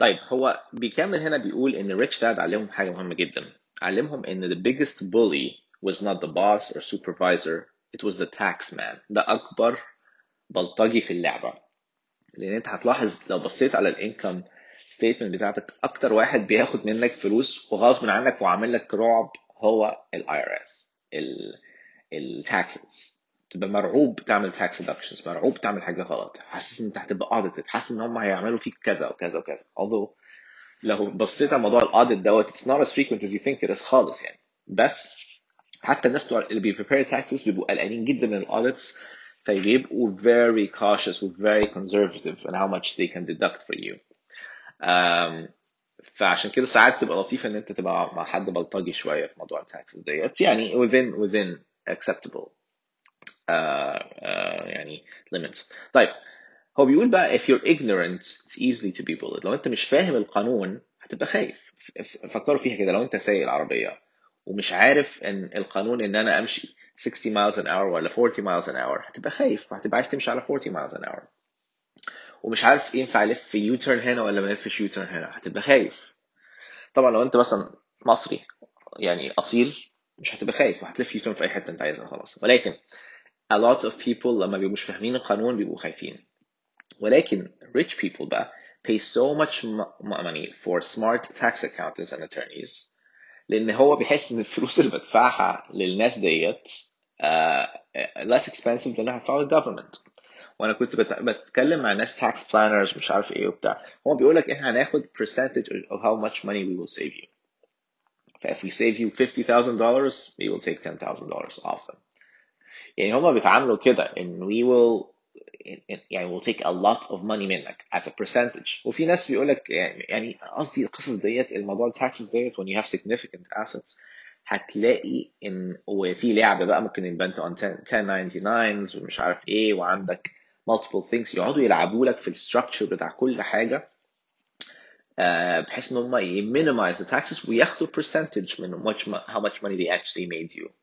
طيب هو بيكمل هنا بيقول ان ريتش داد علمهم حاجة مهمة جدا. علمهم ان the biggest bully was not the boss or supervisor, it was the tax man. ده اكبر بلطجي في اللعبة. لان انت هتلاحظ لو بصيت على الانكم ستيتمنت بتاعتك، اكتر واحد بياخد منك فلوس وغصب عنك وعامل لك رعب هو الاي ار اس، التاكسز. تبقى مرعوب تعمل تاكس deductions، مرعوب تعمل حاجه غلط، حاسس ان انت هتبقى audited، حاسس ان هم هيعملوا فيك كذا وكذا وكذا. although لو بصيت على موضوع الاوديت دوت it's not as frequent as you think it is خالص يعني. بس حتى الناس بتوع اللي بيبريبير taxes بيبقوا قلقانين جدا من الاوديتس، فبيبقوا very cautious و very conservative in how much they can deduct for you. فعشان كده ساعات تبقى لطيفة ان انت تبقى مع حد بلطجي شوية في موضوع التاكسز ديت، يعني within acceptable يعني limits. طيب هو بيقول بقى if you're ignorant it's easily to be bullied. لو انت مش فاهم القانون هتبقى خايف. فكروا فيها كده، لو انت سايق العربية ومش عارف ان القانون ان انا امشي 60 miles an hour ولا 40 miles an hour، هتبقى خايف وهتبقى عايز تمشي على 40 miles an hour. ومش عارف ينفع الف في يو تيرن هنا ولا ما الفش يو تيرن هنا، هتبقى خايف. طبعا لو انت مثلا مصري يعني اصيل مش هتبقى خايف وهتلف يو تيرن في اي حته انت عايزها خلاص. ولكن a lot of people لما بيبقوا مش فاهمين القانون بيبقوا خايفين. ولكن rich people بقى pay so much money for smart tax accountants and attorneys، لان هو بيحس ان الفلوس اللي بدفعها للناس ديت less expensive than هدفعها للجفرمنت. وانا كنت بتكلم مع ناس tax planners مش عارف ايه وبتاع، هو بيقول لك احنا هناخد percentage of how much money we will save you. if we save you $50,000 we will take $10,000 off them. يعني هما بيتعاملوا كده ان we will يعني we'll take a lot of money منك as a percentage. وفي ناس بيقول لك يعني قصدي القصص ديت الموضوع التاكسز ديت when you have significant assets هتلاقي ان وفي لعبه بقى ممكن ينبنت on 1099s ومش عارف ايه، وعندك multiple things يقعدوا يلعبوا لك في الستراكشر بتاع كل حاجه بحيث ان هم minimize the taxes وياخدوا percentage من how much money they actually made you.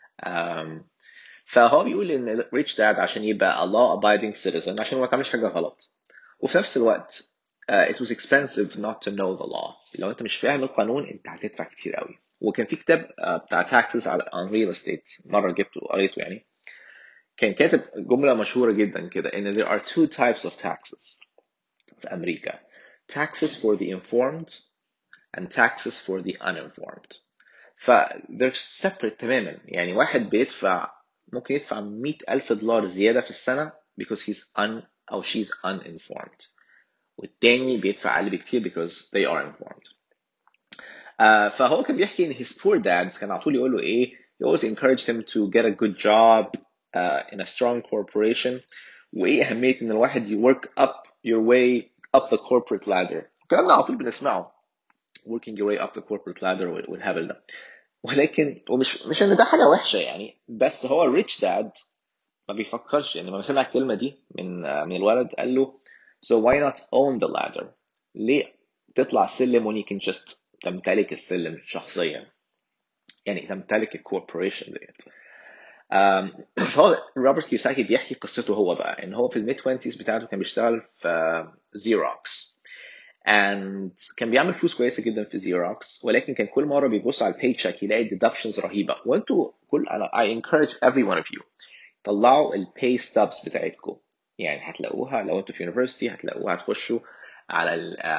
فهو بيقول ان rich dad عشان يبقى a law abiding citizen عشان ما تعملش حاجه غلط، وفي نفس الوقت it was expensive not to know the law. لو انت مش فاهم القانون انت هتدفع كتير قوي. وكان في كتاب بتاع taxes على on real estate مره جبته قريته يعني، كان كاتب جمله مشهوره جدا كده ان there are two types of taxes في امريكا: taxes for the informed and taxes for the uninformed. ف they're separate تماما. يعني واحد بيدفع ممكن يدفع $100,000 زيادة في السنة because he's أو she's uninformed، والتاني بيدفع أقل بكتير because they are informed. فهو كان بيحكي إن his poor dad كان على طول يقول له إيه، he always encouraged him to get a good job in a strong corporation، وإيه أهمية إن الواحد work up your way up the corporate ladder. الكلام ده على طول بنسمعه working your way up the corporate ladder والهبل ده. ولكن ومش ان ده حاجه وحشه يعني، بس هو الريتش داد ما بيفكرش يعني. لما سمع الكلمه دي من الولد قال له so why not own the ladder؟ ليه تطلع سلم when you can just تمتلك السلم شخصيا، يعني تمتلك الكوربوريشن ديت. فهو روبرت كيوساكي بيحكي قصته هو بقى ان هو في الميد 20s بتاعته كان بيشتغل في زيروكس and كان بيعمل فلوس كويسه جدا في زيروكس، ولكن كان كل مره بيبص على الباي تشيك يلاقي deductions رهيبه. وانتوا انا I encourage every one of you طلعوا الباي ستابس بتاعتكم، يعني هتلاقوها لو انتوا في يونيفرسيتي هتلاقوها، هتخشوا على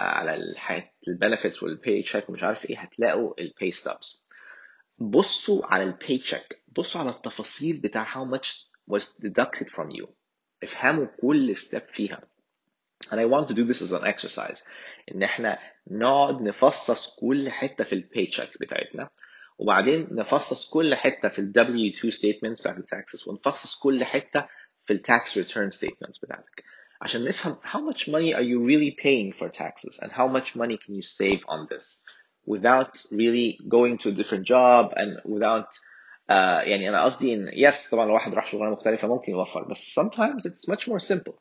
البنفيتس والباي تشيك ومش عارف ايه هتلاقوا الباي ستابس. بصوا على الباي تشيك، بصوا على التفاصيل بتاع how much was deducted from you، افهموا كل ستيب فيها. and I want to do this as an exercise ان احنا نقعد نفصص كل حته في الباي تشيك بتاعتنا، وبعدين نفصص كل حته في ال W2 statements بتاعت التاكسس، ونفصص كل حته في ال tax return statements بتاعتك، عشان نفهم how much money are you really paying for taxes and how much money can you save on this without really going to a different job and without يعني انا قصدي ان yes طبعا لو واحد راح شغلانه مختلفه ممكن يوفر، بس sometimes it's much more simple.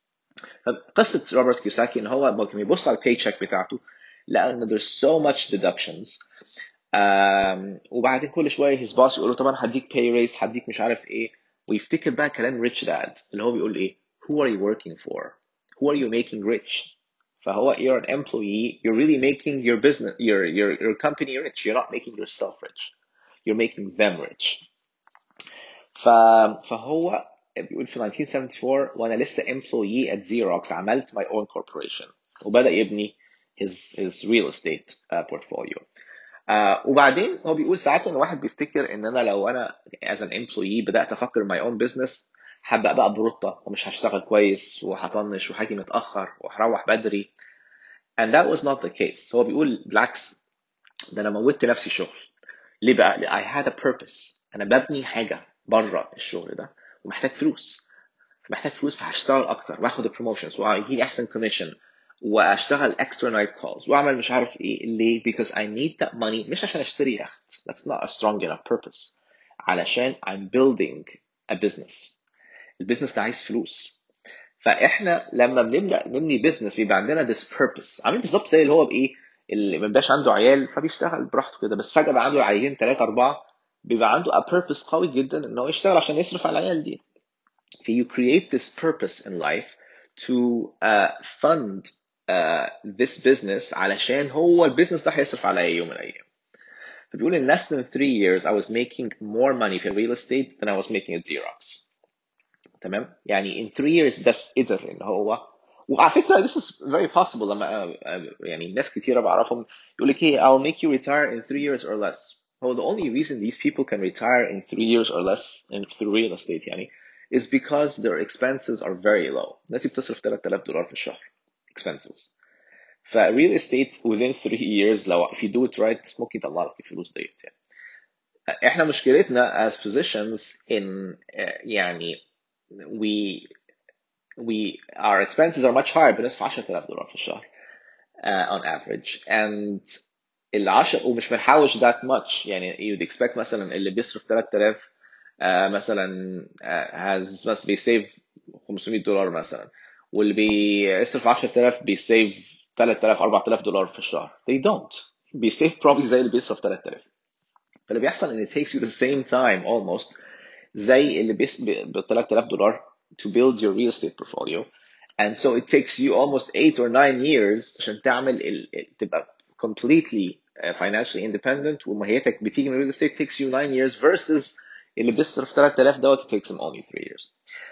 قصة روبرت كيوساكي ان هو ممكن يبص على الباي تشيك بتاعته لقى ان there's so much deductions وبعدين كل شويه his boss يقول له طبعا هديك pay raise هديك مش عارف ايه، ويفتكر بقى كلام rich dad اللي هو بيقول ايه who are you working for who are you making rich. فهو you're an employee, you're really making your business, your company rich. You're not making yourself rich. You're making them rich. فهو بيقول في 1974 وانا لسه employee at Xerox عملت my own corporation وبدأ يبني his real estate portfolio. وبعدين هو بيقول ساعات ان واحد بيفتكر ان انا لو انا as an employee بدأت افكر my own business هبقى بقى بروطة ومش هشتغل كويس وهطنش وهاجي متأخر وهروح بدري. and that was not the case. هو بيقول بالعكس، ده انا موتت نفسي شغل. ليه بقى؟ I had a purpose. انا ببني حاجة بره الشغل ده ومحتاج فلوس. محتاج فلوس فهشتغل اكتر واخد البروموشنز وهيجي لي احسن كوميشن واشتغل extra night calls واعمل مش عارف ايه. ليه؟ because I need that money مش عشان اشتري يخت. that's not a strong enough purpose. علشان I'm building a business. البيزنس ده عايز فلوس. فاحنا لما بنبدا نبني بيزنس بيبقى عندنا this purpose. عامل بالظبط زي اللي هو بايه، اللي ما بيبقاش عنده عيال فبيشتغل براحته كده، بس فجاه بقى عنده عيلين ثلاثه اربعه بيبقى عنده a purpose قوي جدا ان هو يشتغل عشان يصرف على العيال دي. you create this purpose in life to fund this business علشان هو البيزنس ده هيصرف عليا يوم من الايام. فبيقول in less than 3 years I was making more money في real estate than I was making at Xerox. تمام؟ يعني in 3 years بس قدر ان هو، وعلى فكره this is very possible. لما يعني ناس كتيره بعرفهم يقول لك ايه I'll make you retire in 3 years or less. هو the only reason these people can retire in 3 years or less in through real estate يعني is because their expenses are very low. الناس بتصرف $3000 في الشهر expenses. ف real estate within 3 years لو if you do it right ممكن يطلع لك الفلوس ديت يعني. احنا مشكلتنا as physicians in يعني our expenses are much higher. بنصرف $10,000 في الشهر on average. and العشر ومش بنحوش that much. يعني you'd expect مثلا اللي بيصرف 3000 مثلا has مثلا بيسيف $500 مثلا، واللي بيصرف 10000 بيسيف 3000 $4000 في الشهر. they don't. بيسيف probably زي اللي بيصرف 3000. فاللي بيحصل ان it takes you the same time almost زي اللي ب $3000 to build your real estate portfolio. And so it takes you almost 8 or 9 years عشان تعمل تبقى completely financially independent ومهيتك بتيجي من real estate takes you 9 years versus اللي بيصرف 3000 دوت it takes him only 3 years.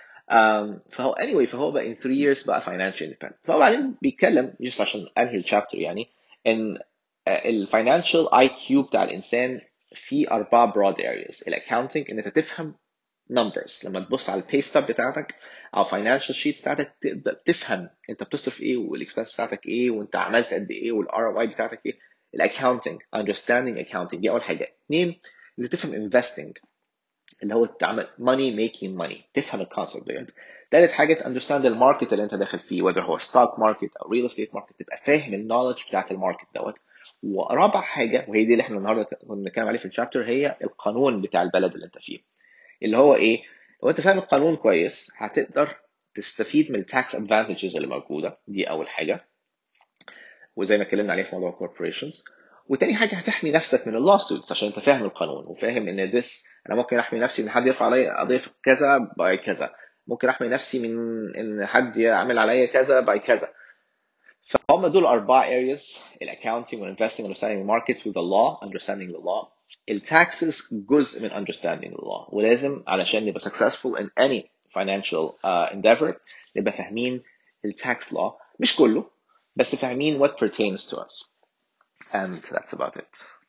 فهو فهو بقى in 3 years بقى financially independent. فهو بعدين بيتكلم just عشان انهي الشابتر يعني ان الفاينانشال اي كيو بتاع الانسان في 4 broad areas. الاكاونتنج ان انت تفهم numbers. لما تبص على البي ستاب بتاعتك او financial sheets بتاعتك تقدر تفهم انت بتصرف ايه والاكسبنس بتاعتك ايه وانت عملت قد ايه والار او اي بتاعتك ايه. الاكاونتنج understanding accounting دي اول حاجه. اثنين انت تفهم investing اللي هو تعمل money making money، تفهم الكونسبت ديت. ثالث حاجه understand الماركت اللي انت داخل فيه whether هو stock market او real estate market، تبقى فاهم النولج بتاعت الماركت دوت. ورابع حاجه وهي دي اللي احنا النهارده كنا بنتكلم عليه في الشابتر هي القانون بتاع البلد اللي انت فيه. اللي هو ايه؟ لو انت فاهم القانون كويس هتقدر تستفيد من التاكس ادفانتجز اللي موجوده. دي اول حاجه، وزي ما اتكلمنا عليه في موضوع الكوربوريشنز. وتاني حاجه هتحمي نفسك من اللو سوتس عشان انت فاهم القانون وفاهم ان انا ممكن احمي نفسي ان حد يرفع عليا قضيه في كذا باي كذا، ممكن احمي نفسي من ان حد يعمل عليا كذا باي كذا. فهم دول 4 areas: الاكاونتنج والinvesting understanding the market with the law understanding the law. التاكسز جزء من understanding the law، ولازم علشان نبقى successful in any financial endeavor نبقى فاهمين التاكس law. مش كله بس فاهمين what pertains to us. And that's about it.